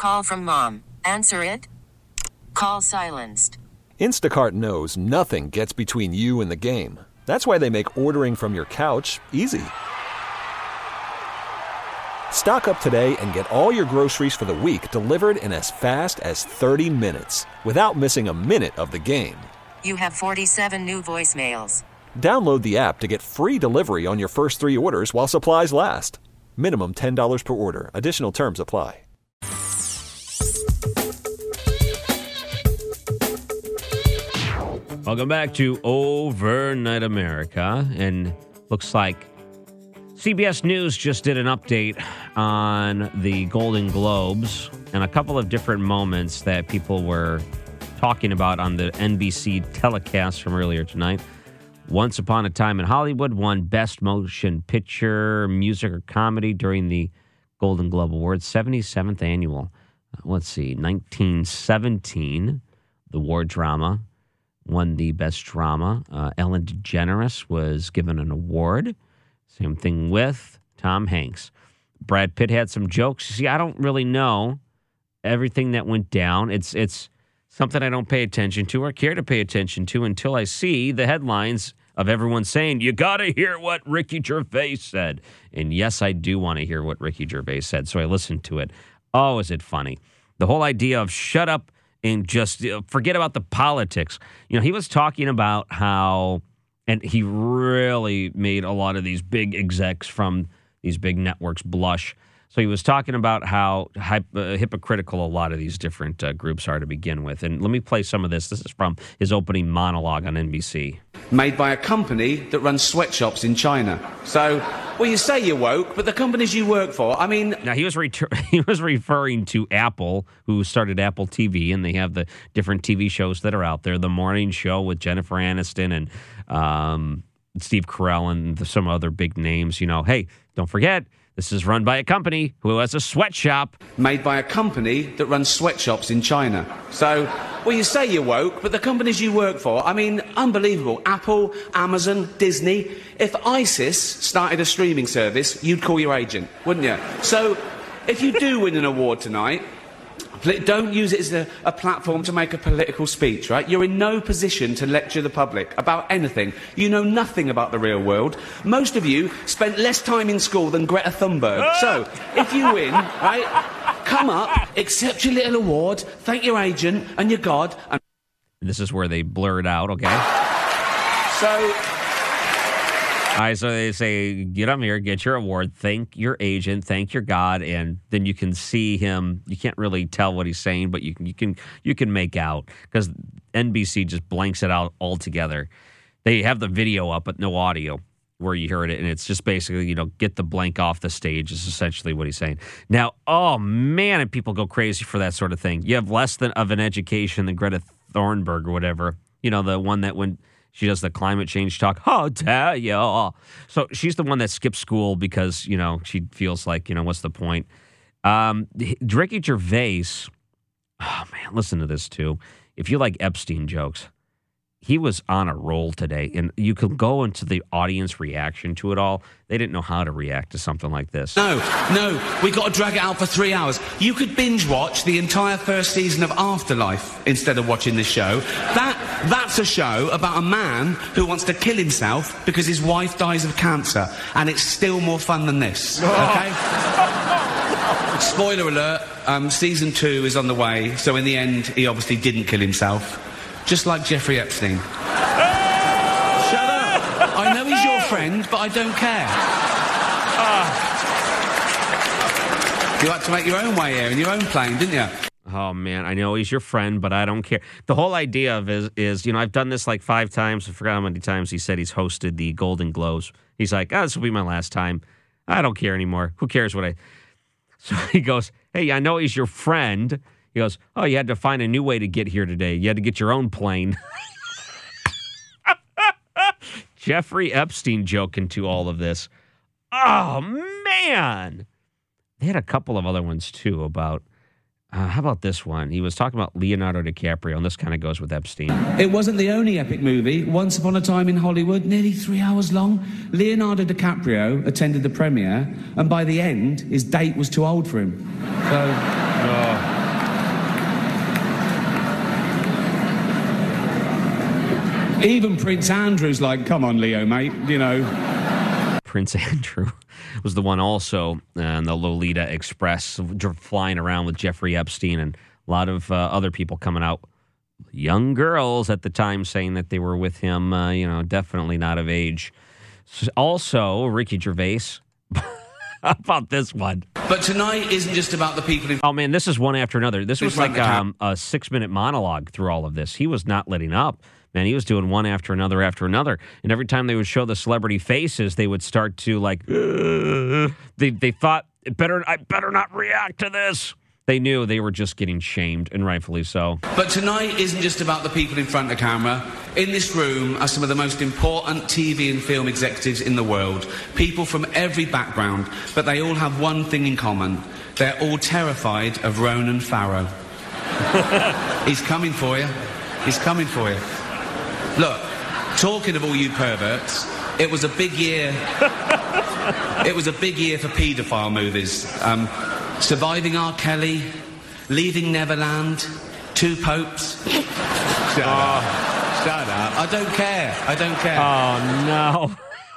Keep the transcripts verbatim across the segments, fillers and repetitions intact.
Call from mom. Answer it. Call silenced. Instacart knows nothing gets between you and the game. That's why they make ordering from your couch easy. Stock up today and get all your groceries for the week delivered in as fast as thirty minutes without missing a minute of the game. You have forty-seven new voicemails. Download the app to get free delivery on your first three orders while supplies last. Minimum ten dollars per order. Additional terms apply. Welcome back to Overnight America. And looks like C B S News just did an update on the Golden Globes and a couple of different moments that people were talking about on the N B C telecast from earlier tonight. Once Upon a Time in Hollywood won Best Motion Picture, Music, or Comedy during the Golden Globe Awards, seventy-seventh annual. Uh, let's see, nineteen seventeen, the war drama won the Best Drama. Uh, Ellen DeGeneres was given an award. Same thing with Tom Hanks. Brad Pitt had some jokes. See, I don't really know everything that went down. It's it's something I don't pay attention to or care to pay attention to until I see the headlines of everyone saying, you got to hear what Ricky Gervais said. And yes, I do want to hear what Ricky Gervais said, so I listened to it. Oh, is it funny? The whole idea of shut up and just you know, forget about the politics. You know, he was talking about how, and he really made a lot of these big execs from these big networks blush. So he was talking about how hyp- uh, hypocritical a lot of these different uh, groups are to begin with. And let me play some of this. This is from his opening monologue on N B C. Made by a company that runs sweatshops in China. So, well, you say you're woke, but the companies you work for, I mean... Now, he was retur- he was referring to Apple, who started Apple T V, and they have the different T V shows that are out there. The Morning Show with Jennifer Aniston and um, Steve Carell and some other big names. You know, hey, don't forget... This is run by a company who has a sweatshop. Made by a company that runs sweatshops in China. So, well, you say you're woke, but the companies you work for, I mean, unbelievable. Apple, Amazon, Disney. If ISIS started a streaming service, you'd call your agent, wouldn't you? So, if you do win an award tonight, don't use it as a, a platform to make a political speech, right? You're in no position to lecture the public about anything. You know nothing about the real world. Most of you spent less time in school than Greta Thunberg. So, if you win, right, come up, accept your little award, thank your agent and your God. And this is where they blur it out, okay? So... All right, so they say, get up here, get your award, thank your agent, thank your God, and then you can see him. You can't really tell what he's saying, but you can you can you can make out because N B C just blanks it out altogether. They have the video up, but no audio where you heard it, and it's just basically, you know, get the blank off the stage is essentially what he's saying. Now, oh man, and people go crazy for that sort of thing. You have less than of an education than Greta Thunberg or whatever. You know, the one that when she does the climate change talk, how dare you? So she's the one that skips school because, you know, she feels like, you know, what's the point? Um, Ricky Gervais, oh man, listen to this too. If you like Epstein jokes, he was on a roll today, and you could go into the audience reaction to it all. They didn't know how to react to something like this. No, no, we got to drag it out for three hours. You could binge watch the entire first season of Afterlife instead of watching this show. That that's a show about a man who wants to kill himself because his wife dies of cancer, and it's still more fun than this. Okay. Spoiler alert: um, season two is on the way. So in the end, he obviously didn't kill himself. Just like Jeffrey Epstein. Shut up! I know he's your friend, but I don't care. Uh. You had to make your own way here in your own plane, didn't you? Oh, man, I know he's your friend, but I don't care. The whole idea of is, is, you know, I've done this like five times. I forgot how many times he said he's hosted the Golden Globes. He's like, oh, this will be my last time. I don't care anymore. Who cares what I... So he goes, hey, I know he's your friend. He goes, oh, you had to find a new way to get here today. You had to get your own plane. Jeffrey Epstein joke into all of this. Oh, man. They had a couple of other ones, too, about, uh, how about this one? He was talking about Leonardo DiCaprio, and this kind of goes with Epstein. It wasn't the only epic movie. Once Upon a Time in Hollywood, nearly three hours long. Leonardo DiCaprio attended the premiere, and by the end, his date was too old for him. So... Oh. Even Prince Andrew's like, come on, Leo, mate, you know. Prince Andrew was the one also on the Lolita Express flying around with Jeffrey Epstein and a lot of uh, other people coming out. Young girls at the time saying that they were with him, uh, you know, definitely not of age. Also, Ricky Gervais. How about this one? But tonight isn't just about the people in... Oh, man, this is one after another. This was like front um, a six-minute monologue through all of this. He was not letting up. Man, he was doing one after another after another. And every time they would show the celebrity faces, they would start to, like, uh, they, they thought, better, I better not react to this. They knew they were just getting shamed, and rightfully so. But tonight isn't just about the people in front of camera. In this room are some of the most important T V and film executives in the world. People from every background, but they all have one thing in common. They're all terrified of Ronan Farrow. He's coming for you. He's coming for you. Look, talking of all you perverts, it was a big year. It was a big year for paedophile movies. Um... Surviving R. Kelly, Leaving Neverland, Two Popes. Shut oh. up. Shut up. I don't care. I don't care. Oh, no.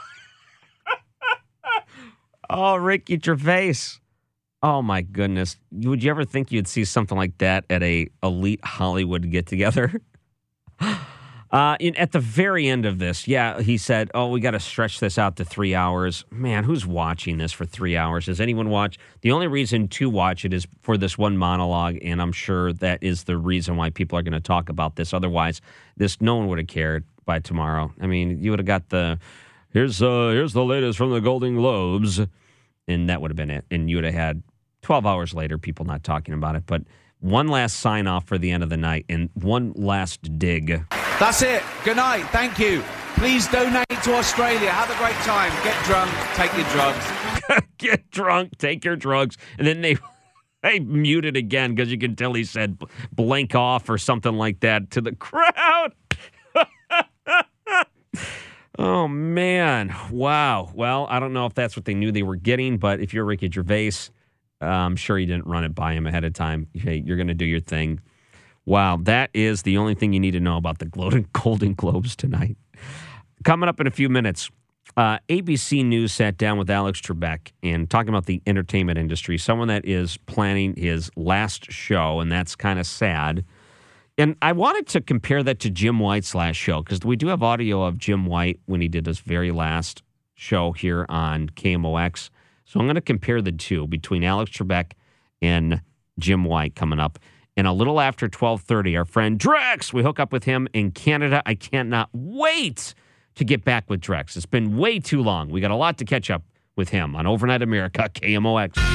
Oh, Ricky Gervais. Oh, my goodness. Would you ever think you'd see something like that at a elite Hollywood get-together? Uh, in, at the very end of this, yeah, he said, oh, we got to stretch this out to three hours. Man, who's watching this for three hours? Does anyone watch? The only reason to watch it is for this one monologue, and I'm sure that is the reason why people are going to talk about this. Otherwise, this no one would have cared by tomorrow. I mean, you would have got the, here's uh, here's the latest from the Golden Globes, and that would have been it. And you would have had twelve hours later people not talking about it. But one last sign-off for the end of the night, and one last dig. That's it. Good night. Thank you. Please donate to Australia. Have a great time. Get drunk. Take your drugs. Get drunk. Take your drugs. And then they, they muted again because you can tell he said blank off or something like that to the crowd. Oh, man. Wow. Well, I don't know if that's what they knew they were getting, but if you're Ricky Gervais, uh, I'm sure you didn't run it by him ahead of time. Hey, you're going to do your thing. Wow, that is the only thing you need to know about the Golden Globes tonight. Coming up in a few minutes, uh, A B C News sat down with Alex Trebek and talking about the entertainment industry, someone that is planning his last show, and that's kind of sad. And I wanted to compare that to Jim White's last show, because we do have audio of Jim White when he did his very last show here on K M O X. So I'm going to compare the two between Alex Trebek and Jim White coming up. And a little after twelve thirty, our friend Drex, we hook up with him in Canada. I cannot wait to get back with Drex. It's been way too long. We got a lot to catch up with him on Overnight America, K M O X.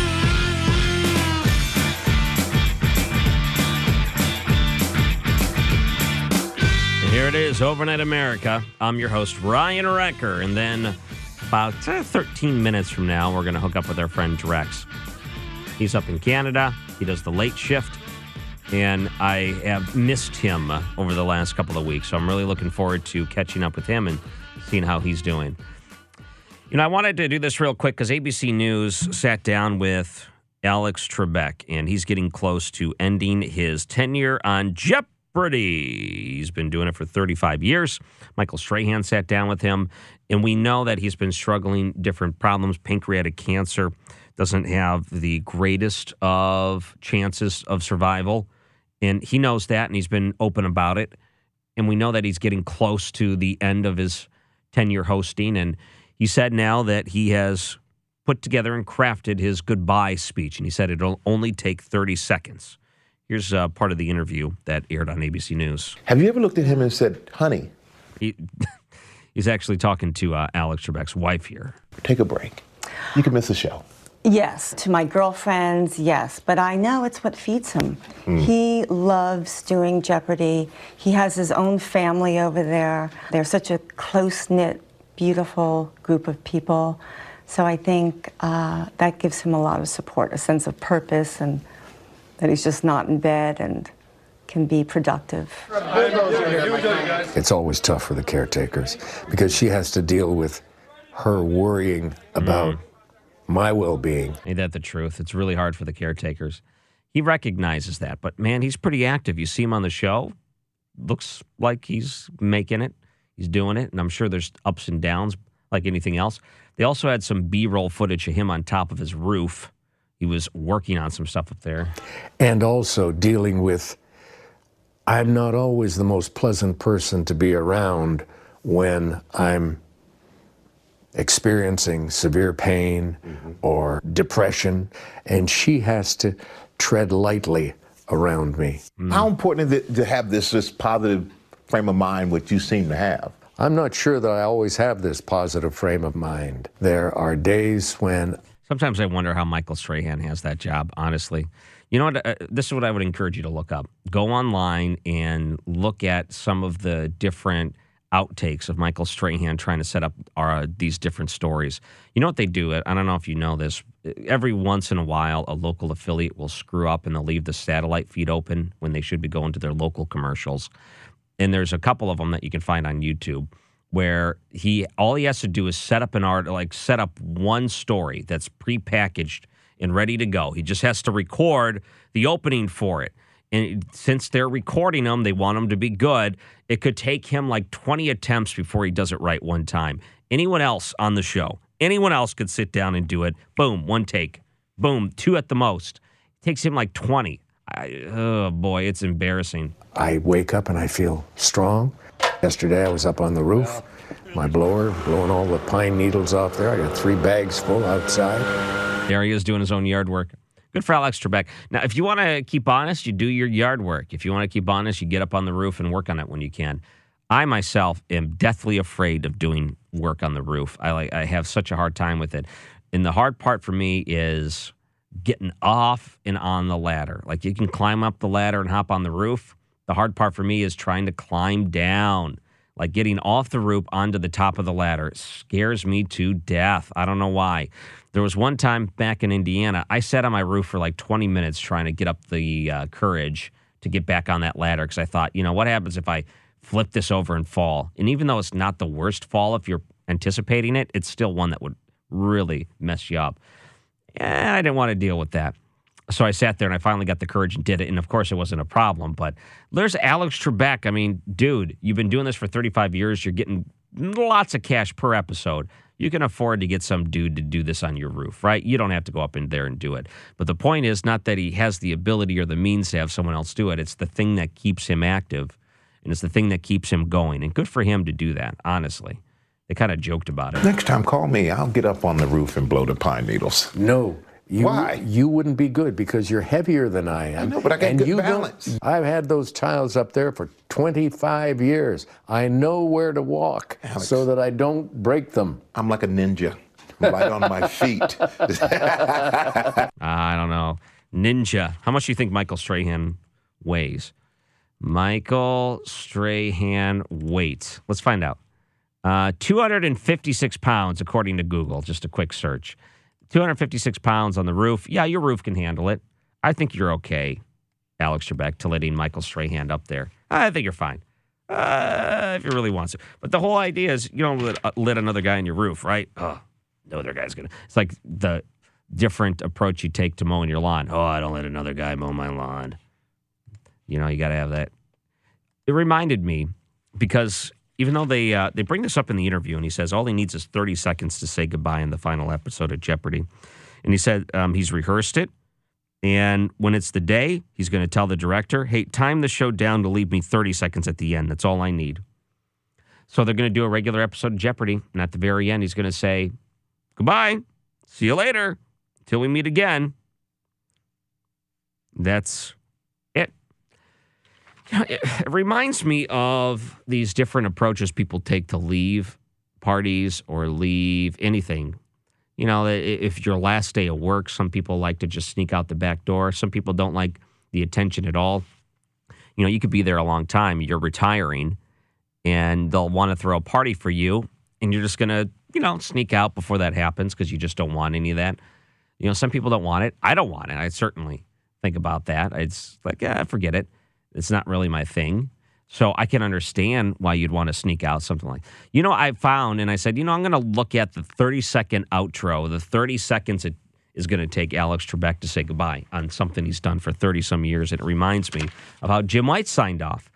And here it is, Overnight America. I'm your host, Ryan Wrecker. And then about uh, thirteen minutes from now, we're going to hook up with our friend Drex. He's up in Canada. He does the late shift. And I have missed him over the last couple of weeks. So I'm really looking forward to catching up with him and seeing how he's doing. You know, I wanted to do this real quick because A B C News sat down with Alex Trebek, and he's getting close to ending his tenure on Jeopardy! He's been doing it for thirty-five years. Michael Strahan sat down with him, and we know that he's been struggling different problems. Pancreatic cancer doesn't have the greatest of chances of survival. And he knows that, and he's been open about it. And we know that he's getting close to the end of his tenure hosting. And he said now that he has put together and crafted his goodbye speech. And he said it'll only take thirty seconds. Here's uh, part of the interview that aired on A B C News. Have you ever looked at him and said, honey? He, he's actually talking to uh, Alex Trebek's wife here. Take a break. You can miss the show. Yes, to my girlfriends, yes. But I know it's what feeds him. Mm. He loves doing Jeopardy. He has his own family over there. They're such a close-knit, beautiful group of people. So I think uh, that gives him a lot of support, a sense of purpose, and that he's just not in bed and can be productive. It's always tough for the caretakers because she has to deal with her worrying about mm. my well-being. Ain't that the truth? It's really hard for the caretakers. He recognizes that, but man, he's pretty active. You see him on the show, looks like he's making it. He's doing it, and I'm sure there's ups and downs like anything else. They also had some B-roll footage of him on top of his roof. He was working on some stuff up there. And also dealing with, I'm not always the most pleasant person to be around when I'm experiencing severe pain mm-hmm. or depression, and she has to tread lightly around me. Mm. How important is it to have this, this positive frame of mind, which you seem to have? I'm not sure that I always have this positive frame of mind. There are days when... Sometimes I wonder how Michael Strahan has that job, honestly. You know what? Uh, this is what I would encourage you to look up. Go online and look at some of the different outtakes of Michael Strahan trying to set up our, these different stories. You know what they do? I don't know if you know this. Every once in a while, a local affiliate will screw up and they'll leave the satellite feed open when they should be going to their local commercials. And there's a couple of them that you can find on YouTube where he all he has to do is set up an art, like set up one story that's prepackaged and ready to go. He just has to record the opening for it. And since they're recording them, they want them to be good. It could take him like twenty attempts before he does it right one time. Anyone else on the show, anyone else could sit down and do it. Boom, one take. Boom, two at the most. It takes him like twenty. I, oh, boy, it's embarrassing. I wake up and I feel strong. Yesterday I was up on the roof, my blower, blowing all the pine needles off there. I got three bags full outside. There he is doing his own yard work. Good for Alex Trebek. Now, if you want to keep honest, you do your yard work. If you want to keep honest, you get up on the roof and work on it when you can. I, myself, am deathly afraid of doing work on the roof. I like. I have such a hard time with it. And the hard part for me is getting off and on the ladder. Like, you can climb up the ladder and hop on the roof. The hard part for me is trying to climb down. Like, getting off the roof onto the top of the ladder scares me to death. I don't know why. There was one time back in Indiana, I sat on my roof for like twenty minutes trying to get up the uh, courage to get back on that ladder because I thought, you know, what happens if I flip this over and fall? And even though it's not the worst fall if you're anticipating it, it's still one that would really mess you up. And I didn't want to deal with that. So I sat there and I finally got the courage and did it. And of course, it wasn't a problem. But there's Alex Trebek. I mean, dude, you've been doing this for thirty-five years. You're getting lots of cash per episode. You can afford to get some dude to do this on your roof, right? You don't have to go up in there and do it. But the point is not that he has the ability or the means to have someone else do it. It's the thing that keeps him active, and it's the thing that keeps him going. And good for him to do that, honestly. They kind of joked about it. Next time, call me. I'll get up on the roof and blow the pine needles. No. You, Why? You wouldn't be good because you're heavier than I am. I know, but I got and good you balance. Don't, I've had those tiles up there for twenty-five years. I know where to walk Alex, so that I don't break them. I'm like a ninja. I'm light on my feet. I don't know. Ninja. How much do you think Michael Strahan weighs? Michael Strahan weight. Let's find out. Uh, two hundred fifty-six pounds, according to Google. Just a quick search. two hundred fifty-six pounds on the roof. Yeah, your roof can handle it. I think you're okay, Alex Trebek, to letting Michael Strahan up there. I think you're fine. Uh, if you really want to. But the whole idea is you don't let, uh, let another guy on your roof, right? Oh, no other guy's going to. It's like the different approach you take to mowing your lawn. Oh, I don't let another guy mow my lawn. You know, you got to have that. It reminded me because even though they uh, they bring this up in the interview, and he says all he needs is thirty seconds to say goodbye in the final episode of Jeopardy. And he said um, he's rehearsed it, and when it's the day, he's going to tell the director, hey, time the show down to leave me thirty seconds at the end. That's all I need. So they're going to do a regular episode of Jeopardy, and at the very end, he's going to say, goodbye, see you later, till we meet again. That's it. It reminds me of these different approaches people take to leave parties or leave anything. You know, if your last day of work, some people like to just sneak out the back door. Some people don't like the attention at all. You know, you could be there a long time. You're retiring, and they'll want to throw a party for you, and you're just going to, you know, sneak out before that happens because you just don't want any of that. You know, some people don't want it. I don't want it. I certainly think about that. It's like, yeah, forget it. It's not really my thing. So I can understand why you'd want to sneak out something like, you know, I found, and I said, you know, I'm going to look at the thirty-second outro, the thirty seconds it is going to take Alex Trebek to say goodbye on something he's done for thirty-some years. And it reminds me of how Jim White signed off.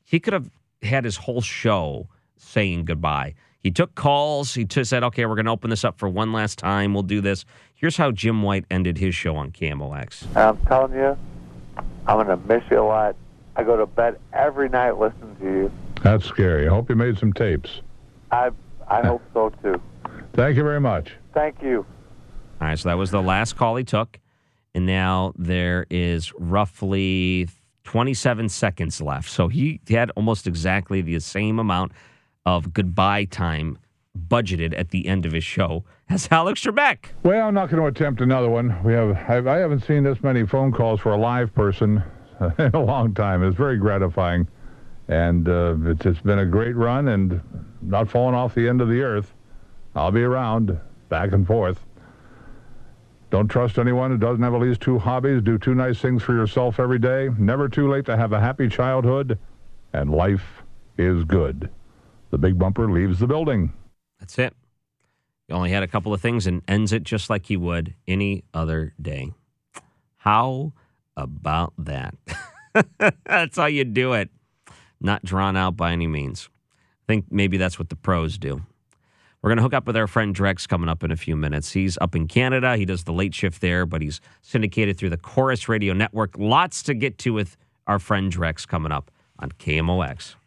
He could have had his whole show saying goodbye. He took calls. He just said, okay, we're going to open this up for one last time. We'll do this. Here's how Jim White ended his show on K M O X. I'm telling you, I'm going to miss you a lot. I go to bed every night listening to you. That's scary. I hope you made some tapes. I I hope so, too. Thank you very much. Thank you. All right, so that was the last call he took. And now there is roughly twenty-seven seconds left. So he had almost exactly the same amount of goodbye time budgeted at the end of his show as Alex Trebek. Well, I'm not going to attempt another one. We have I've, I haven't seen this many phone calls for a live person in a long time. It's very gratifying. And uh, it's, it's been a great run and not falling off the end of the earth. I'll be around, back and forth. Don't trust anyone who doesn't have at least two hobbies. Do two nice things for yourself every day. Never too late to have a happy childhood. And life is good. The Big Bumper leaves the building. That's it. He only had a couple of things and ends it just like he would any other day. How about that? That's how you do it. Not drawn out by any means. I think maybe that's what the pros do. We're going to hook up with our friend Drex coming up in a few minutes. He's up in Canada. He does the late shift there, but he's syndicated through the Chorus Radio Network. Lots to get to with our friend Drex coming up on K M O X.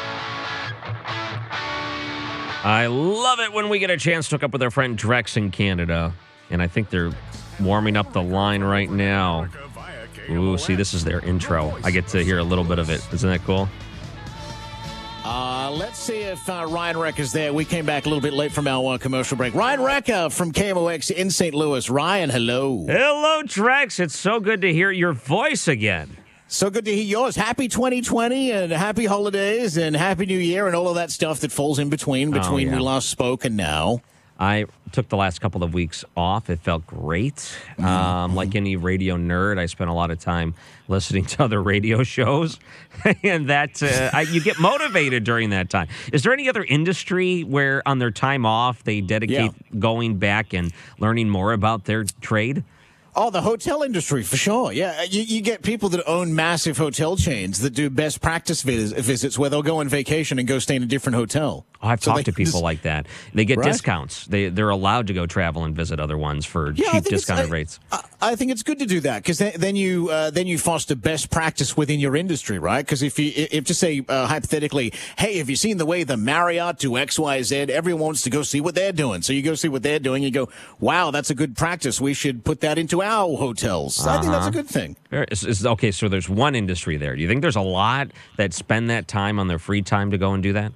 I love it when we get a chance to hook up with our friend Drex in Canada. And I think they're warming up the line right now. Ooh, see, this is their intro. I get to hear a little bit of it. Isn't that cool? Uh, let's see if uh, Ryan Reck is there. We came back a little bit late from our uh, commercial break. Ryan Reck uh, from K M O X in Saint Louis. Ryan, hello. Hello, Drex. It's so good to hear your voice again. So good to hear yours. Happy twenty twenty and happy holidays and happy new year and all of that stuff that falls in between, between oh, yeah. we last spoke and now. I took the last couple of weeks off. It felt great. Um, mm-hmm. Like any radio nerd, I spent a lot of time listening to other radio shows, and that uh, I, you get motivated during that time. Is there any other industry where on their time off they dedicate yeah. going back and learning more about their trade? Oh, the hotel industry, for sure. Yeah, you, you get people that own massive hotel chains that do best practice vis- visits where they'll go on vacation and go stay in a different hotel. Oh, I've so talked to people just, like that. They get right? discounts. They, they're allowed to go travel and visit other ones for yeah, cheap discounted I, rates. I, I think it's good to do that because then, then you uh, then you foster best practice within your industry, right? Because if you if just say uh, hypothetically, hey, have you seen the way the Marriott do X, Y, Z? Everyone wants to go see what they're doing. So you go see what they're doing. You go, wow, that's a good practice. We should put that into our hotels. Uh-huh. I think that's a good thing. It's, it's, okay, so there's one industry there. Do you think there's a lot that spend that time on their free time to go and do that?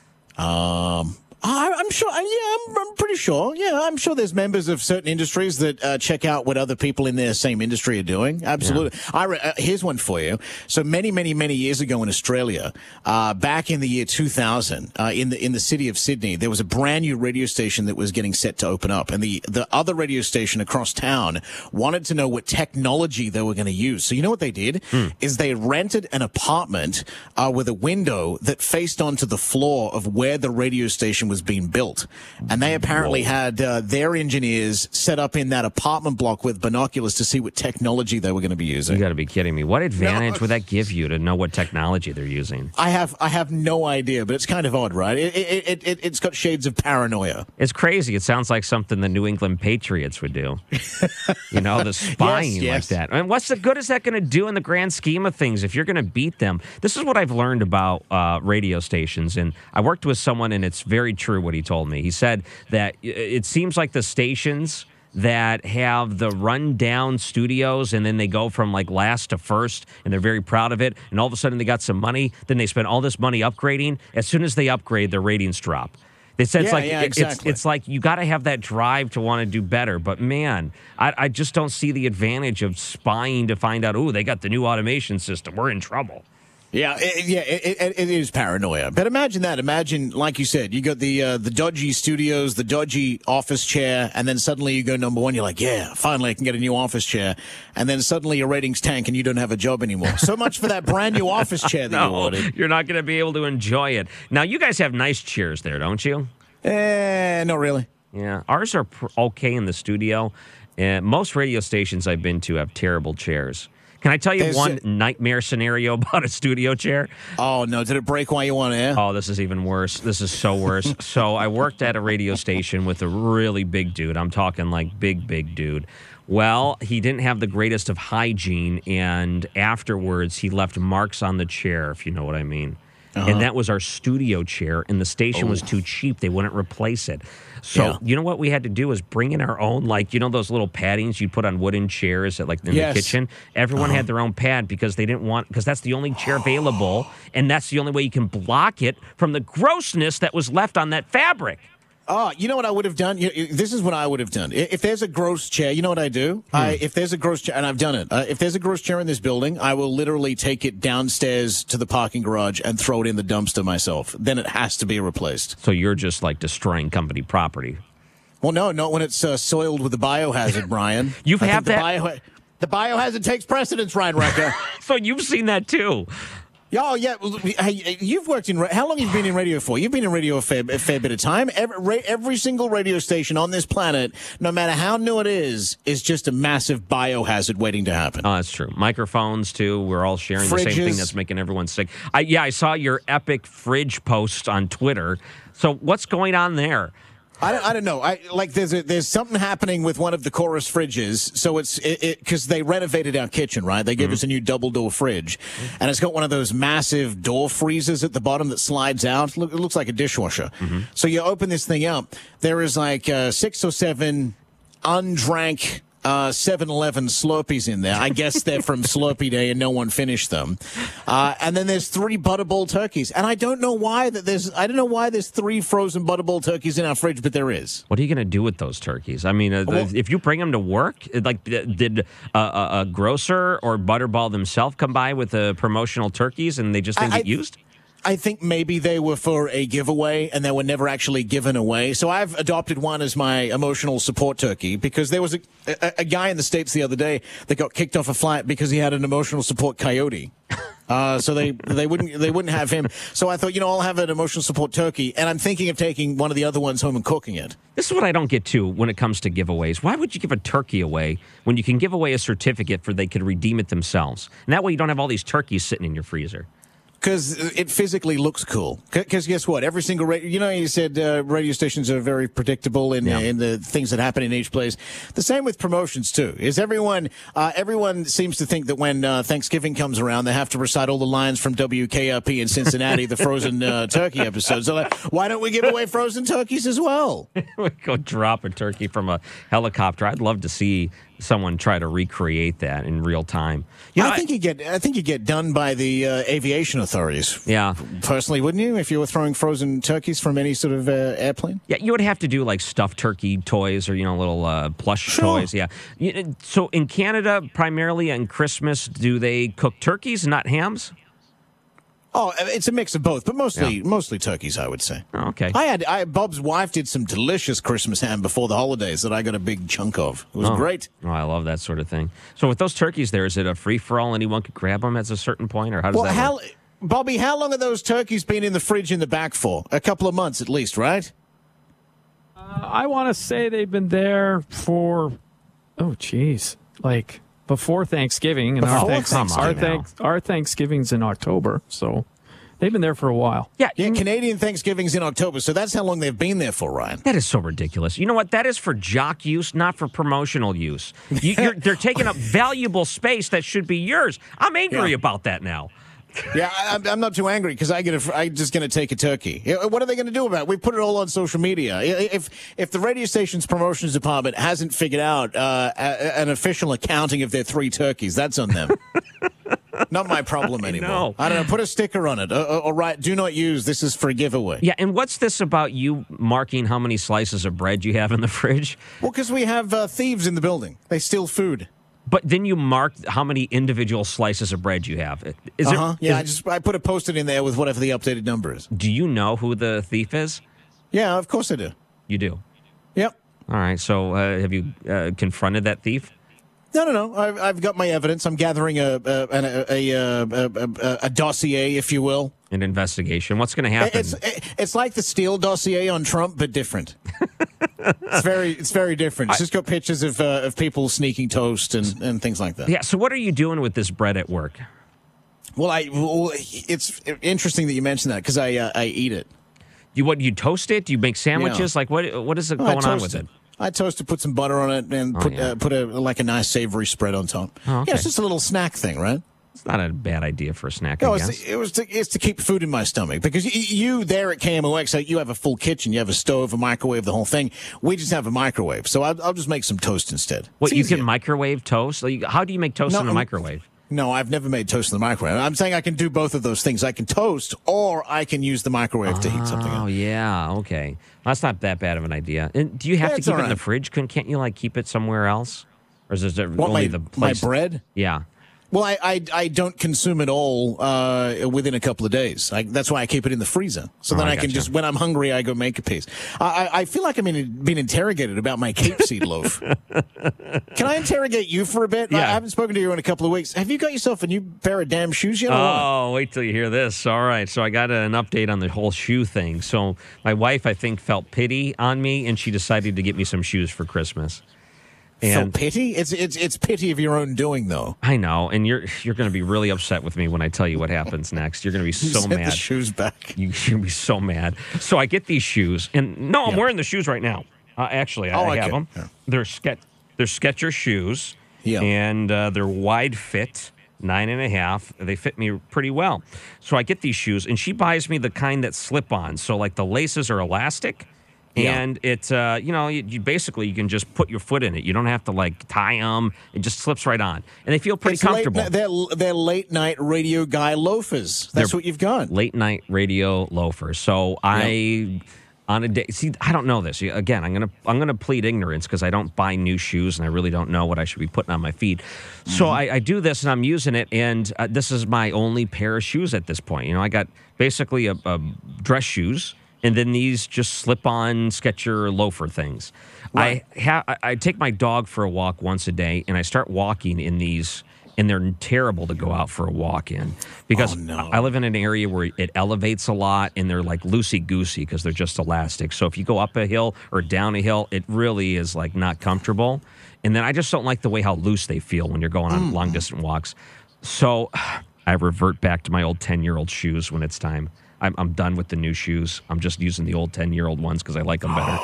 Um, I, I'm sure. Yeah, I'm, I'm pretty sure. Yeah, I'm sure there's members of certain industries that uh, check out what other people in their same industry are doing. Absolutely. Yeah. I re- uh, here's one for you. So many, many, many years ago in Australia, uh, back in the year two thousand, uh, in the in the city of Sydney, there was a brand new radio station that was getting set to open up, and the the other radio station across town wanted to know what technology they were going to use. So you know what they did mm. is they rented an apartment uh, with a window that faced onto the floor of where the radio station was being built, and they apparently Whoa. had uh, their engineers set up in that apartment block with binoculars to see what technology they were going to be using. You got to be kidding me! What advantage no. would that give you to know what technology they're using? I have I have no idea, but it's kind of odd, right? It, it, it, it, it's got shades of paranoia. It's crazy. It sounds like something the New England Patriots would do. You know, the spying yes, yes. like that. I mean, what's the good is that going to do in the grand scheme of things if you're going to beat them? This is what I've learned about uh, radio stations, and I worked with someone, and it's very true what he told me. He said that it seems like the stations that have the rundown studios and then they go from like last to first and they're very proud of it, and all of a sudden they got some money, then they spend all this money upgrading. As soon as they upgrade, their ratings drop. They said it's yeah, like yeah, it, exactly. it's, it's like you got to have that drive to want to do better. But man, I, I just don't see the advantage of spying to find out, oh, they got the new automation system. We're in trouble. Yeah, it, yeah, it, it, it is paranoia. But imagine that. Imagine, like you said, you got the uh, the dodgy studios, the dodgy office chair, and then suddenly you go number one. You're like, yeah, finally I can get a new office chair. And then suddenly your ratings tank and you don't have a job anymore. So much for that brand new office chair that no, you ordered. You're not going to be able to enjoy it. Now, you guys have nice chairs there, don't you? Eh, not really. Yeah, ours are pr- okay in the studio. Uh, most radio stations I've been to have terrible chairs. Can I tell you There's one a- nightmare scenario about a studio chair? Oh, no. Did it break while you were on air? Oh, this is even worse. This is so worse. So I worked at a radio station with a really big dude. I'm talking like big, big dude. Well, he didn't have the greatest of hygiene, and afterwards he left marks on the chair, if you know what I mean. Uh-huh. And that was our studio chair, and the station oh. was too cheap. They wouldn't replace it. So yeah. you know what we had to do is bring in our own, like, you know those little paddings you put on wooden chairs at, like, in yes. the kitchen? Everyone uh-huh. had their own pad because they didn't want, because that's the only chair available, and that's the only way you can block it from the grossness that was left on that fabric. Oh, you know what I would have done? You, you, this is what I would have done. If there's a gross chair, you know what I do? Hmm. I, if there's a gross chair, and I've done it, uh, if there's a gross chair in this building, I will literally take it downstairs to the parking garage and throw it in the dumpster myself. Then it has to be replaced. So you're just like destroying company property. Well, no, not when it's uh, soiled with the biohazard, Brian. You've I had think that? The, bio, the biohazard takes precedence, Ryan Wrecker. So you've seen that too. Oh, yeah. Hey, you've worked in... How long have you been in radio for? You've been in radio a fair, a fair bit of time. Every, every single radio station on this planet, no matter how new it is, is just a massive biohazard waiting to happen. Oh, that's true. Microphones, too. We're all sharing Fridges. The same thing that's making everyone sick. I, yeah, I saw your epic fridge post on Twitter. So what's going on there? I don't, I don't know. I like there's a, there's something happening with one of the Chorus fridges. So it's it because they renovated our kitchen, right? They gave mm-hmm. us a new double door fridge, and it's got one of those massive door freezers at the bottom that slides out. Look, it looks like a dishwasher. Mm-hmm. So you open this thing up. There is like uh, six or seven undrank uh, seven eleven Slurpees in there. I guess they're from Slurpee Day and no one finished them. Uh, and then there's three Butterball turkeys. And I don't know why that there's, I don't know why there's three frozen Butterball turkeys in our fridge, but there is. What are you going to do with those turkeys? I mean, uh, well, if you bring them to work, like did a, a, a grocer or Butterball themselves come by with the promotional turkeys and they just didn't I, get used? I think maybe they were for a giveaway and they were never actually given away. So I've adopted one as my emotional support turkey because there was a, a, a guy in the States the other day that got kicked off a flight because he had an emotional support coyote. Uh, so they, they wouldn't they wouldn't have him. So I thought, you know, I'll have an emotional support turkey, and I'm thinking of taking one of the other ones home and cooking it. This is what I don't get to when it comes to giveaways. Why would you give a turkey away when you can give away a certificate for they could redeem it themselves? And that way you don't have all these turkeys sitting in your freezer. Because it physically looks cool. Because guess what? Every single radio, you know, you said uh, radio stations are very predictable in, yeah. uh, in the things that happen in each place. The same with promotions too. Is everyone uh, everyone seems to think that when uh, Thanksgiving comes around, they have to recite all the lines from W K R P in Cincinnati, the frozen uh, turkey episodes. So like, why don't we give away frozen turkeys as well? We go drop a turkey from a helicopter. I'd love to see someone try to recreate that in real time. You know, I think I, you get I think you get done by the uh, aviation authorities. Yeah, personally, wouldn't you? If you were throwing frozen turkeys from any sort of uh, airplane. Yeah, you would have to do like stuffed turkey toys or you know little uh, plush sure. toys. Yeah. So in Canada, primarily on Christmas, do they cook turkeys, not hams? Oh, it's a mix of both, but mostly yeah. mostly turkeys, I would say. Oh, okay. I had I, Bob's wife did some delicious Christmas ham before the holidays that I got a big chunk of. It was oh. great. Oh, I love that sort of thing. So with those turkeys there, is it a free-for-all? Anyone could grab them at a certain point, or how does well, that how, work? Bobby, how long have those turkeys been in the fridge in the back for? A couple of months at least, right? Uh, I want to say they've been there for, oh, geez, like... Before Thanksgiving, and Before our, thanks- Thanksgiving. our, thanks- our Thanksgiving's in October, so they've been there for a while. Yeah, yeah. Canadian Thanksgiving's in October, so that's how long they've been there for, Ryan. That is so ridiculous. You know what? That is for jock use, not for promotional use. You, you're, they're taking up valuable space that should be yours. I'm angry yeah. about that now. Yeah, I, I'm not too angry because I get a, I'm just going to take a turkey. What are they going to do about it? We put it all on social media. If if the radio station's promotions department hasn't figured out uh, a, an official accounting of their three turkeys, that's on them. Not my problem anymore. No. I don't know. Put a sticker on it. Or, or, or write, do not use. This is for a giveaway. Yeah, and what's this about you marking how many slices of bread you have in the fridge? Well, because we have uh, thieves in the building. They steal food. But then you mark how many individual slices of bread you have. Is uh-huh. there, yeah, is, I just I put a post-it in there with whatever the updated number is. Do you know who the thief is? Yeah, of course I do. You do? Yep. All right, so uh, have you uh, confronted that thief? No, no, no. I've, I've got my evidence. I'm gathering a a, a, a, a, a, a dossier, if you will. An investigation. What's going to happen? It's, it's like the Steele dossier on Trump, but different. It's very, it's very different. It's just got pictures of uh, of people sneaking toast and, and things like that. Yeah. So what are you doing with this bread at work? Well, I well, it's interesting that you mentioned that because I uh, I eat it. You what? You toast it? Do you make sandwiches? Yeah. Like what? What is it Well, I going on toast with it? I toast it, put some butter on it, and Oh, put yeah. uh, put a like a nice savory spread on top. Oh, okay. Yeah, it's just a little snack thing, right? It's not a bad idea for a snack. No, I it's, guess. it was to, it's to keep food in my stomach because you, you there at K M O X, uh, you have a full kitchen, you have a stove, a microwave, the whole thing. We just have a microwave, so I'll, I'll just make some toast instead. What It's you easier. can microwave toast? Like, how do you make toast No, in a um, microwave? No, I've never made toast in the microwave. I'm saying I can do both of those things. I can toast, or I can use the microwave to heat something Oh up. yeah, okay. Well, that's not that bad of an idea. And do you have Yeah, to it's keep it all in the right. fridge? Couldn't can't you like keep it somewhere else? Or is it What, only my, the my place? bread? Yeah. Well, I, I I don't consume it all uh, within a couple of days. I, that's why I keep it in the freezer. So Oh, then I I, can gotcha. just, when I'm hungry, I go make a piece. I, I, I feel like I'm in, being interrogated about my Cape Seed loaf. Can I interrogate you for a bit? Yeah. I haven't spoken to you in a couple of weeks. Have you got yourself a new pair of damn shoes yet? or what? Oh, wait till you hear this. All right. So I got an update on the whole shoe thing. So my wife, I think, felt pity on me, and she decided to get me some shoes for Christmas. So pity? It's it's it's pity of your own doing, though. I know, and you're you're going to be really upset with me when I tell you what happens next. You're going to be so Send the mad. shoes back. You, you're going to be so mad. So I get these shoes, and no, I'm Yeah. wearing the shoes right now. Uh, actually, I, Oh, I have okay. them. Yeah. They're Ske- they're Skechers shoes, Yeah. and uh, they're wide fit, nine and a half. They fit me pretty well. So I get these shoes, and she buys me the kind that slip on. So like the laces are elastic. Yeah. And it, uh, you know, you, you basically you can just put your foot in it. You don't have to like tie them. It just slips right on, and they feel pretty It's late- comfortable. they're, they're late night radio guy loafers. That's They're what you've got. Late night radio loafers. So I, on a day, see, I don't know this. Again, I'm gonna I'm gonna plead ignorance because I don't buy new shoes and I really don't know what I should be putting on my feet. So Mm-hmm. I, I do this and I'm using it, and uh, this is my only pair of shoes at this point. You know, I got basically a, a dress shoes. And then these just slip-on Sketcher loafer things. Right. I ha- I I take my dog for a walk once a day, and I start walking in these, and they're terrible to go out for a walk in because Oh, no. I live in an area where it elevates a lot, and they're like loosey-goosey because they're just elastic. So if you go up a hill or down a hill, it really is like not comfortable. And then I just don't like the way how loose they feel when you're going on long-distance walks. So I revert back to my old ten-year-old shoes when it's time. I'm, I'm done with the new shoes. I'm just using the old ten-year-old ones because I like them better.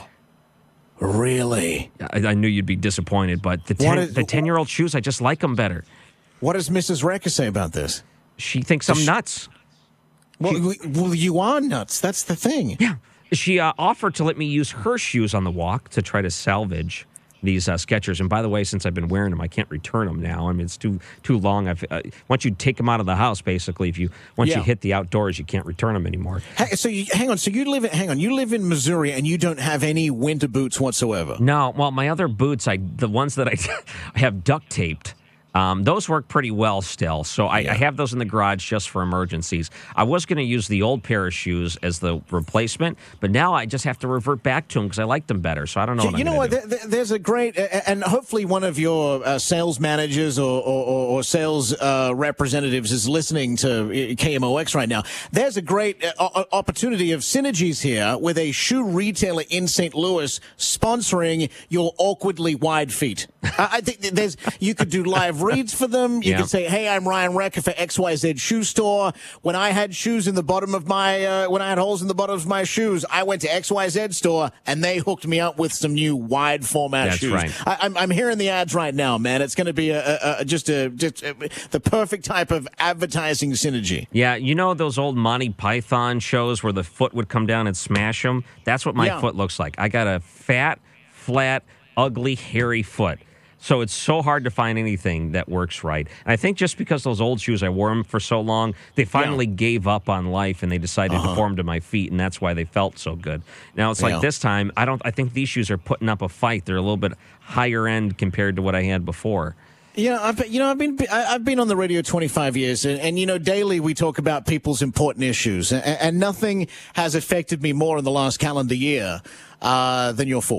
Really? I, I knew you'd be disappointed, but the What ten, is- the ten-year-old shoes, I just like them better. What does Missus Recker say about this? She thinks I'm Does she- nuts. Well, we- well, you are nuts. That's the thing. Yeah. She uh, offered to let me use her shoes on the walk to try to salvage these uh, Skechers. And by the way, since I've been wearing them, I can't return them now. I mean, it's too too long. I've, uh, once you take them out of the house, basically, if you once Yeah. you hit the outdoors, you can't return them anymore. Ha- So you, hang on. So you live in hang on. You live in Missouri and you don't have any winter boots whatsoever. No, well, my other boots, I the ones that I have duct taped, um, those work pretty well still. So I, I have those in the garage just for emergencies. I was going to use the old pair of shoes as the replacement, but now I just have to revert back to them because I like them better. So I don't know. You, what you I'm know gonna what? do. There, there- there's a great, uh, and hopefully one of your uh, sales managers or, or, or or sales uh, representatives is listening to uh, K M O X right now. There's a great uh, o- opportunity of synergies here with a shoe retailer in Saint Louis sponsoring your awkwardly wide feet. I, I think that there's you could do live reads for them. You Yeah. could say, "Hey, I'm Ryan Recker for X Y Z Shoe Store. When I had shoes in the bottom of my, uh, when I had holes in the bottoms of my shoes, I went to X Y Z Store and they hooked me up with some new wide format That's shoes." right. I, I'm, I'm hearing the ads right now, man. It's going to be a, a, a just a just a, the perfect type of advertising synergy. Yeah, you know those old Monty Python shows where the foot would come down and smash them? That's what my Yeah. foot looks like. I got a fat, flat, ugly, hairy foot. So it's so hard to find anything that works right. And I think just because those old shoes, I wore them for so long, they finally gave up on life and they decided to form to my feet, and that's why they felt so good. Now it's like Yeah. this time, I don't. I think these shoes are putting up a fight. They're a little bit higher end compared to what I had before. Yeah, I've been, you know, I've been I- I've been on the radio twenty-five years, and, and you know, daily we talk about people's important issues, and, and nothing has affected me more in the last calendar year uh, than your footwear.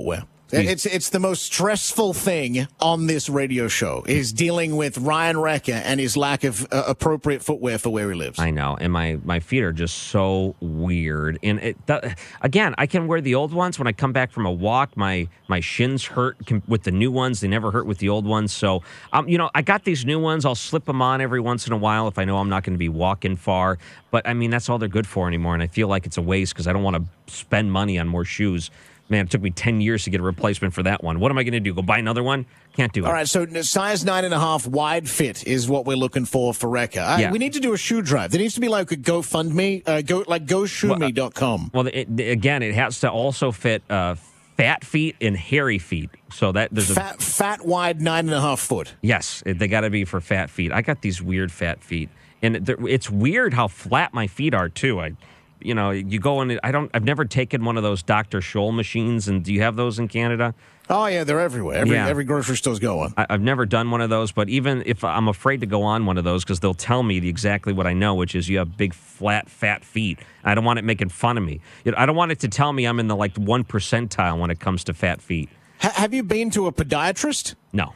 It's it's the most stressful thing on this radio show is dealing with Ryan Recker and his lack of uh, appropriate footwear for where he lives. I know, and my, my feet are just so weird. And it, the, again, I can wear the old ones when I come back from a walk. My my shins hurt can, with the new ones; they never hurt with the old ones. So, um, you know, I got these new ones. I'll slip them on every once in a while if I know I'm not going to be walking far. But I mean, that's all they're good for anymore, and I feel like it's a waste because I don't want to spend money on more shoes. Man, it took me ten years to get a replacement for that one. What am I going to do? Go buy another one? Can't do it. All right, so size nine and a half wide fit is what we're looking for for Rekka. Uh, Yeah. We need to do a shoe drive. There needs to be like a GoFundMe, uh, go like go shoe me dot com. Well, it, again, it has to also fit uh, fat feet and hairy feet. So that there's a Fat, fat, wide, nine and a half foot. yes, it, they got to be for fat feet. I got these weird fat feet, and it, it's weird how flat my feet are too. I. You know, you go in. I don't. I've never taken one of those Doctor Scholl machines. And do you have those in Canada? Oh yeah, they're everywhere. Every Yeah. every grocery store's got one. I, I've never done one of those. But even if I'm afraid to go on one of those because they'll tell me the, exactly what I know, which is you have big, flat, fat feet. I don't want it making fun of me. You know, I don't want it to tell me I'm in the like one percentile when it comes to fat feet. Ha- have you been to a podiatrist? No.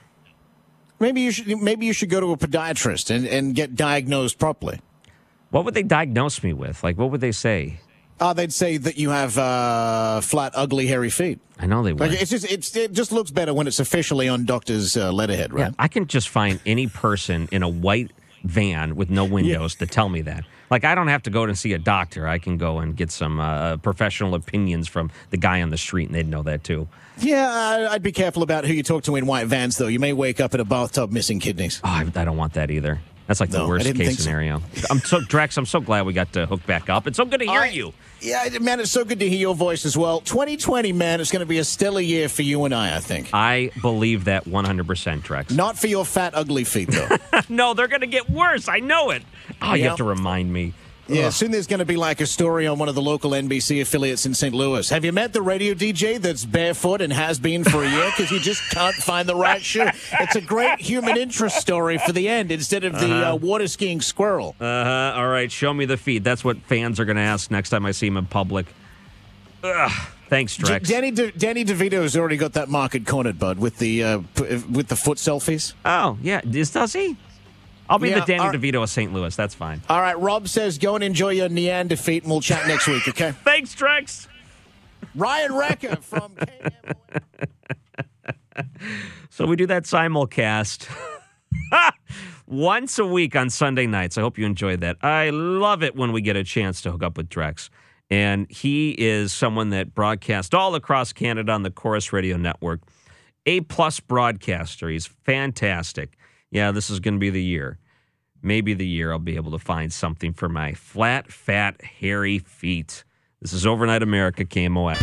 Maybe you should. Maybe you should go to a podiatrist and, and get diagnosed properly. What would they diagnose me with? Like, what would they say? Uh, they'd say that you have uh, flat, ugly, hairy feet. I know they would. Like it's just it's, it just looks better when it's officially on doctor's uh, letterhead, right? Yeah, I can just find any person in a white van with no windows to tell me that. Like, I don't have to go and see a doctor. I can go and get some uh, professional opinions from the guy on the street, and they'd know that too. Yeah, I- I'd be careful about who you talk to in white vans, though. You may wake up in a bathtub missing kidneys. Oh, I, I don't want that either. That's like the No, I worst didn't case think so. scenario. I'm so Drex. I'm so glad we got to hook back up. It's so good to hear I- you. Yeah, man, it's so good to hear your voice as well. twenty twenty, man, it's going to be a stellar year for you and I, I think. I believe that one hundred percent, Drex. Not for your fat, ugly feet, though. No, they're going to get worse. I know it. Oh, you Yeah. have to remind me. Yeah, Ugh. soon there's going to be like a story on one of the local N B C affiliates in Saint Louis. Have you met the radio D J that's barefoot and has been for a year because he just can't find the right shoe? It's a great human interest story for the end instead of the Uh-huh. uh, water skiing squirrel. Uh-huh. All right, show me the feet. That's what fans are going to ask next time I see him in public. Ugh. Thanks, D- Drex. Danny De- Danny DeVito's already got that market cornered, bud, with the uh, p- with the foot selfies. Oh, yeah. Does, does he? I'll be Yeah, the Danny all right. DeVito of Saint Louis. That's fine. All right, Rob says go and enjoy your Neander feet, and we'll chat next week, okay? Thanks, Drex. Ryan Recker from K M O N. So we do that simulcast once a week on Sunday nights. I hope you enjoyed that. I love it when we get a chance to hook up with Drex. And he is someone that broadcasts all across Canada on the Chorus Radio Network. A-plus broadcaster. He's fantastic. Yeah, this is going to be the year. Maybe the year I'll be able to find something for my flat, fat, hairy feet. This is Overnight America, K M O X.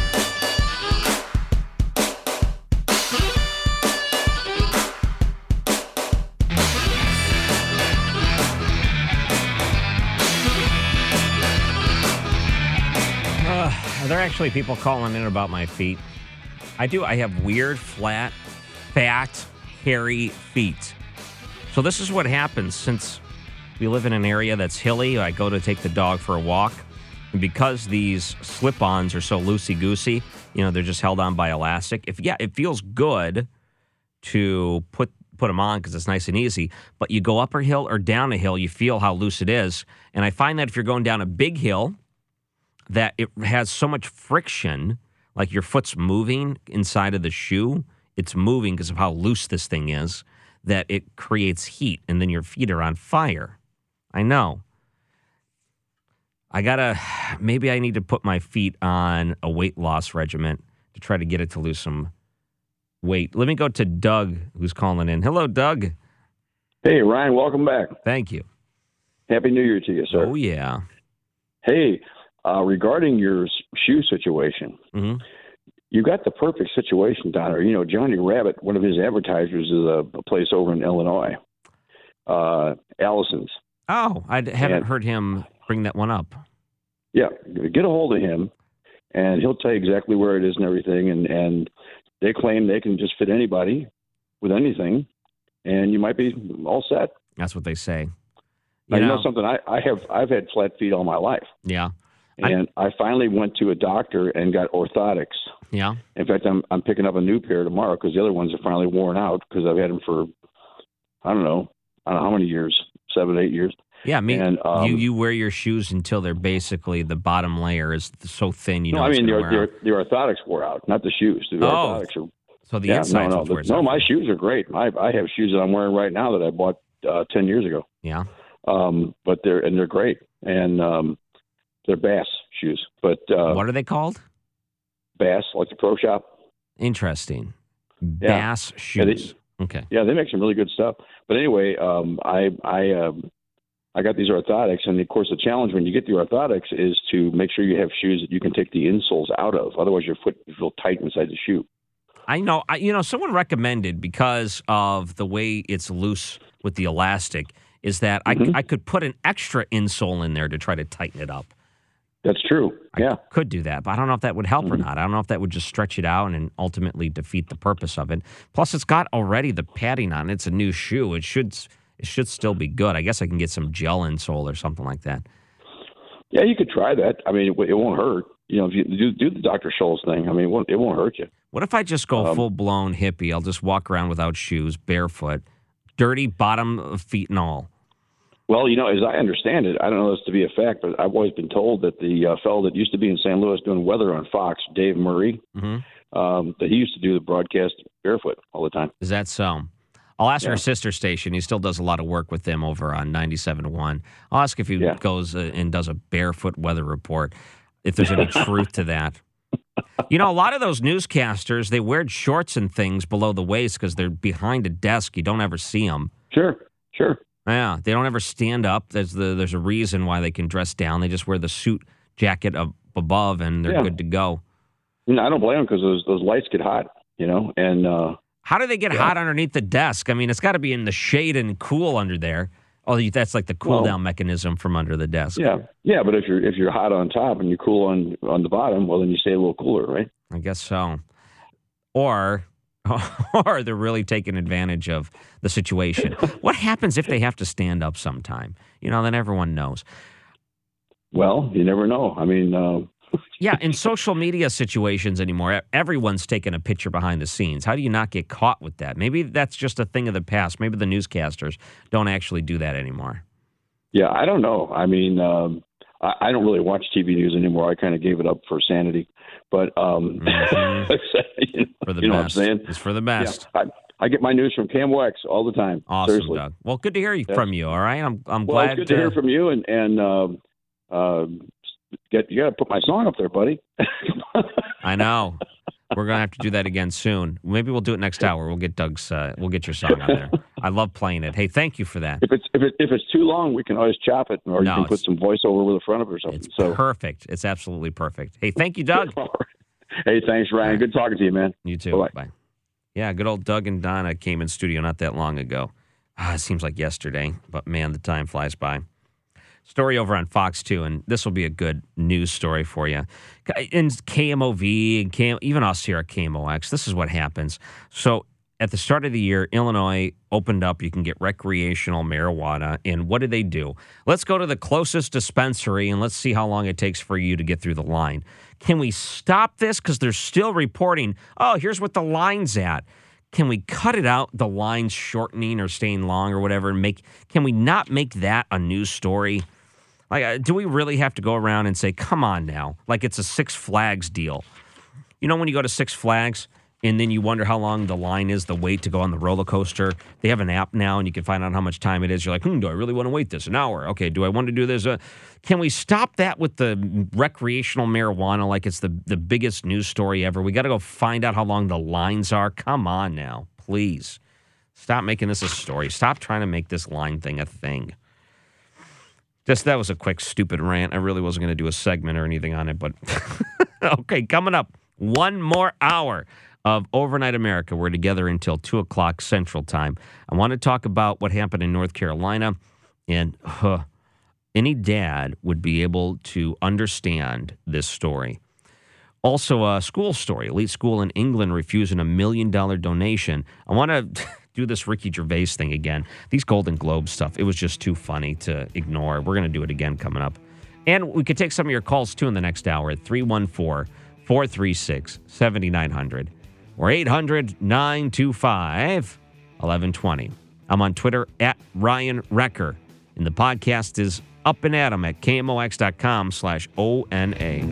Are there actually people calling in about my feet? I do. I have weird, flat, fat, hairy feet. So this is what happens since we live in an area that's hilly. I go to take the dog for a walk. And because these slip-ons are so loosey-goosey, you know, they're just held on by elastic. If yeah, it feels good to put put them on because it's nice and easy. But you go up a hill or down a hill, you feel how loose it is. And I find that if you're going down a big hill, that it has so much friction, like your foot's moving inside of the shoe. It's moving because of how loose this thing is, that it creates heat, and then your feet are on fire. I know. I gotta, maybe I need to put my feet on a weight loss regimen to try to get it to lose some weight. Let me go to Doug, who's calling in. Hello, Doug. Hey, Ryan, welcome back. Thank you. Happy New Year to you, sir. Oh, yeah. Hey, uh, regarding your s- shoe situation, Mm-hmm. you got the perfect situation down there. You know, Johnny Rabbit, one of his advertisers is a, a place over in Illinois, uh, Allison's. Oh, I haven't And- heard him bring that one up. Yeah, get a hold of him, and he'll tell you exactly where it is and everything. And, and they claim they can just fit anybody with anything, and you might be all set. That's what they say. Now, You you know, know- something? I, I have I've had flat feet all my life. Yeah. And I, I finally went to a doctor and got orthotics. Yeah. In fact, I'm I'm picking up a new pair tomorrow because the other ones are finally worn out because I've had them for, I don't know, I don't know how many years, seven, eight years. Yeah, I mean, and, um, you, you wear your shoes until they're basically, the bottom layer is so thin, you know no, I it's mean, the, going to wear the, the orthotics wore out, not the shoes. The Oh, orthotics are, so the yeah, inside no, no, the, wears no, out. my shoes are great. I, I have shoes that I'm wearing right now that I bought uh, ten years ago. Yeah. Um, but they're, and they're great. And um, they're Bass shoes. But uh, What are they called? Bass, like the pro shop. Interesting. Yeah. Bass Yeah, they- shoes. Okay. Yeah, they make some really good stuff. But anyway, um, I I um, I got these orthotics, and of course the challenge when you get the orthotics is to make sure you have shoes that you can take the insoles out of. Otherwise, your foot will feel tight inside the shoe. I know, I, you know, someone recommended because of the way it's loose with the elastic is that Mm-hmm. I, I could put an extra insole in there to try to tighten it up. That's true. Yeah. I could do that, but I don't know if that would help or not. I don't know if that would just stretch it out and ultimately defeat the purpose of it. Plus, it's got already the padding on it. It's a new shoe. It should it should still be good. I guess I can get some gel insole or something like that. Yeah, you could try that. I mean, it, it won't hurt. You know, if you do, do the Doctor Scholl's thing, I mean, it won't, it won't hurt you. What if I just go Um, full-blown hippie? I'll just walk around without shoes, barefoot, dirty bottom of feet and all. Well, you know, as I understand it, I don't know this to be a fact, but I've always been told that the uh, fellow that used to be in Saint Louis doing weather on Fox, Dave Murray, Mm-hmm. um, that he used to do the broadcast barefoot all the time. Is that so? I'll ask Yeah. our sister station. He still does a lot of work with them over on ninety-seven point one. I'll ask if he Yeah. goes uh, and does a barefoot weather report, if there's any truth to that. You know, a lot of those newscasters, they wear shorts and things below the waist because they're behind a desk. You don't ever see them. Sure, sure. Yeah, they don't ever stand up. There's the there's a reason why they can dress down. They just wear the suit jacket up above, and they're Yeah. good to go. No, I don't blame them because those those lights get hot, you know, and uh, How do they get Yeah. hot underneath the desk? I mean, it's got to be in the shade and cool under there. Oh, that's like the cool Well, down mechanism from under the desk. yeah, yeah. But if you're if you're hot on top and you're cool on on the bottom, well, then you stay a little cooler, right? I guess so. Or, or they're really taking advantage of the situation. What happens if they have to stand up sometime? You know, then everyone knows. Well, you never know. I mean, uh, Yeah, in social media situations anymore, everyone's taking a picture behind the scenes. How do you not get caught with that? Maybe that's just a thing of the past. Maybe the newscasters don't actually do that anymore. yeah, I don't know. I mean, um, I, I don't really watch T V news anymore. I kind of gave it up for sanity. But um, Mhm. you know, For the you know best. what I'm saying? It's for the Yeah, best. I, I get my news from Cam Wax all the time. Awesome, Seriously. Doug. Well, good to hear you Yes. from you. All right, I'm I'm Well, glad it's good to hear uh, from you, and and um, uh, get you got to put my song up there, buddy. I know. We're gonna have to do that again soon. Maybe we'll do it next hour. We'll get Doug's. Uh, we'll get your song on there. I love playing it. Hey, thank you for that. If it's if it if it's too long, we can always chop it, or No, you can put it's- some voiceover over the front of it or something. It's so, perfect. It's absolutely perfect. Hey, thank you, Doug. hey, thanks, Ryan. Good talking to you, man. You too. Bye-bye. Bye. Yeah, good old Doug and Donna came in studio not that long ago. Ah, it seems like yesterday, but man, the time flies by. Story over on Fox two, and this will be a good news story for you. In K M O V and K M, even us here at K M O X, this is what happens. So at the start of the year, Illinois opened up. You can get recreational marijuana. And what do they do? Let's go to the closest dispensary and let's see how long it takes for you to get through the line. Can we stop this? Because they're still reporting, oh, here's what the line's at. Can we cut it out, the lines shortening or staying long or whatever, and make, can we not make that a news story? Like, uh, do we really have to go around and say, come on now, like it's a Six Flags deal? You know, when you go to Six Flags and then you wonder how long the line is, the wait to go on the roller coaster, they have an app now and you can find out how much time it is. You're like, hmm, do I really want to wait this? An hour? Okay, do I want to do this? Uh, can we stop that with the recreational marijuana like it's the, the biggest news story ever? We got to go find out how long the lines are. Come on now, please. Stop making this a story. Stop trying to make this line thing a thing. Just that was a quick, stupid rant. I really wasn't going to do a segment or anything on it, but okay, coming up, one more hour of Overnight America. We're together until two o'clock Central Time. I want to talk about what happened in North Carolina, and huh, any dad would be able to understand this story. Also, a school story. Elite school in England refusing a million dollar donation. I want to do this Ricky Gervais thing again. These Golden Globe stuff, it was just too funny to ignore. We're going to do it again coming up. And we could take some of your calls, too, in the next hour at three one four, four three six, seven nine zero zero or eight hundred, nine two five, eleven twenty. I'm on Twitter at Ryan Wrecker. And the podcast is up and at 'em at kmox.com slash O-N-A.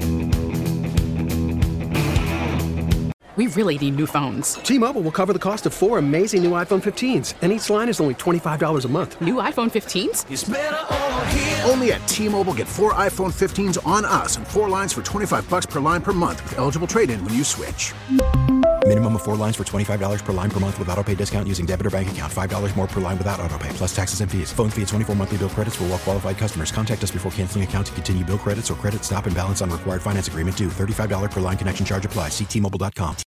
We really need new phones. T-Mobile will cover the cost of four amazing new iPhone fifteens, and each line is only twenty-five dollars a month. New iPhone fifteens? It's better over here. Only at T-Mobile, get four iPhone fifteens on us and four lines for twenty-five bucks per line per month with eligible trade-in when you switch. Minimum of four lines for twenty-five dollars per line per month with autopay discount using debit or bank account. five dollars more per line without autopay, plus taxes and fees. Phone fee at twenty-four monthly bill credits for well-qualified customers. Contact us before canceling account to continue bill credits or credit stop and balance on required finance agreement due. thirty-five dollars per line connection charge applies. See T Mobile dot com.